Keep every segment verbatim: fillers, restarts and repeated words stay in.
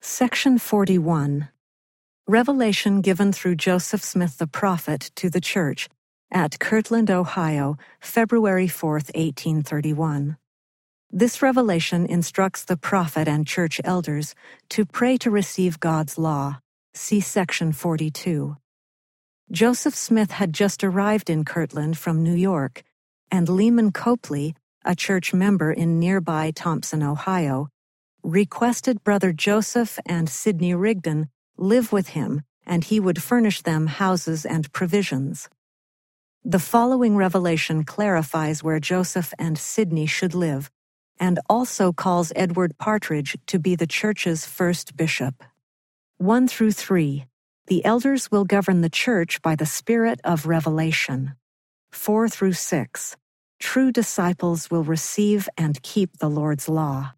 Section forty-one. Revelation given through Joseph Smith the prophet to the church at Kirtland, Ohio, February fourth, eighteen thirty-one. This revelation instructs the prophet and church elders to pray to receive God's law. See Section forty-two. Joseph Smith had just arrived in Kirtland from New York, and Lehman Copley, a church member in nearby Thompson, Ohio, requested Brother Joseph and Sidney Rigdon live with him, and he would furnish them houses and provisions. The following revelation clarifies where Joseph and Sidney should live, and also calls Edward Partridge to be the church's first bishop. one through three. The elders will govern the church by the spirit of revelation. four through six. True disciples will receive and keep the Lord's law.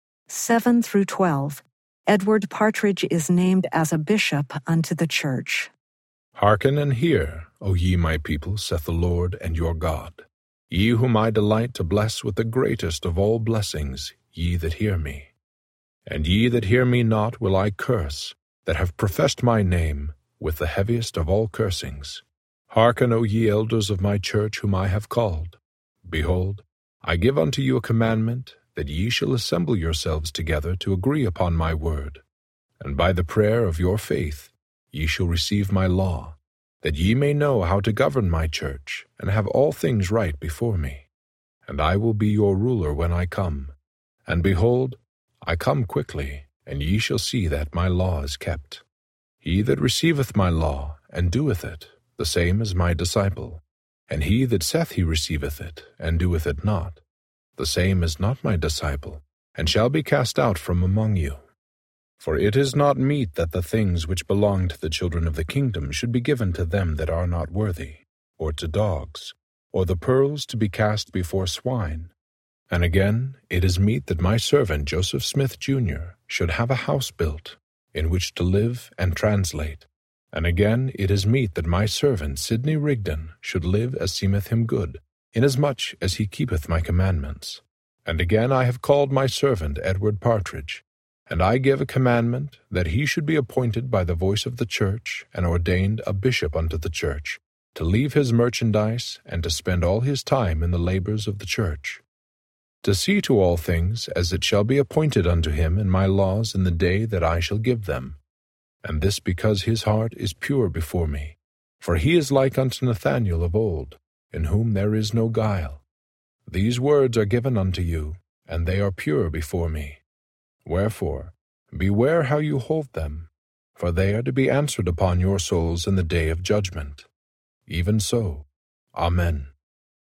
seven through twelve. Edward Partridge is named as a bishop unto the church. Hearken and hear, O ye my people, saith the Lord and your God, ye whom I delight to bless with the greatest of all blessings, ye that hear me. And ye that hear me not will I curse, that have professed my name, with the heaviest of all cursings. Hearken, O ye elders of my church whom I have called. Behold, I give unto you a commandment, that ye shall assemble yourselves together to agree upon my word. And by the prayer of your faith ye shall receive my law, that ye may know how to govern my church, and have all things right before me. And I will be your ruler when I come. And behold, I come quickly, and ye shall see that my law is kept. He that receiveth my law, and doeth it, the same is my disciple. And he that saith he receiveth it, and doeth it not, the same is not my disciple, and shall be cast out from among you. For it is not meet that the things which belong to the children of the kingdom should be given to them that are not worthy, or to dogs, or the pearls to be cast before swine. And again, it is meet that my servant Joseph Smith, Junior, should have a house built, in which to live and translate. And again, it is meet that my servant Sidney Rigdon should live as seemeth him good, inasmuch as he keepeth my commandments. And again I have called my servant Edward Partridge, and I give a commandment that he should be appointed by the voice of the church, and ordained a bishop unto the church, to leave his merchandise, and to spend all his time in the labors of the church, to see to all things as it shall be appointed unto him in my laws in the day that I shall give them. And this because his heart is pure before me, for he is like unto Nathanael of old, in whom there is no guile. These words are given unto you, and they are pure before me. Wherefore, beware how you hold them, for they are to be answered upon your souls in the day of judgment. Even so, Amen.